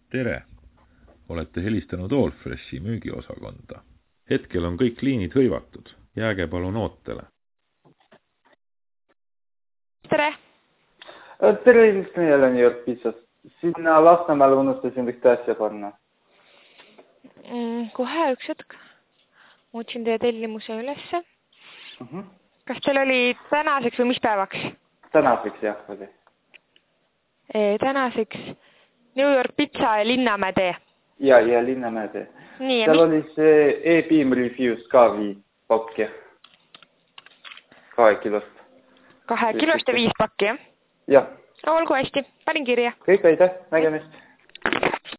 Tere! Olete helistanud Allfreshi müügiosakonda. Hetkel on kõik liinid hõivatud. Jääge palun ootele. Tere! Terve jälle New York Pizzast. Sinna Lasnamäele unustasin ühte asja panna. Kohe üks hetk. Muutsin teie tellimuse ülesse. Kas teil oli tänaseks või mis päevaks? Tänaseks jah oli. Tänaseks New York Pizza ja Linnamäe tee. Ja Linnamäe tee. Nii, seal oli see E-Beam Refused ka 5 pakki. 2 kilost. 2 kilost ja 5 pakki, jah? Jah. Olgu hästi, panin kirja. Kõik aitäh, nägemist.